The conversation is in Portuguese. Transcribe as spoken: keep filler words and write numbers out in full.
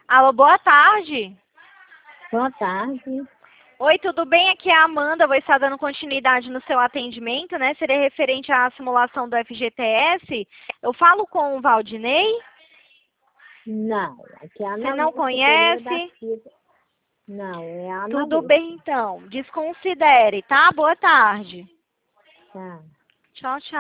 Alô, boa tarde. Boa tarde. Oi, tudo bem? Aqui é a Amanda, vou estar dando continuidade no seu atendimento, né? Seria referente à simulação do F G T S. Eu falo com o Valdinei? Não, aqui é a Você Ana não Lúcia Pereira da conhece? Silva. Não, é a Ana Tudo Lúcia. bem, então. Desconsidere, tá? Boa tarde. Tá. Tchau, tchau.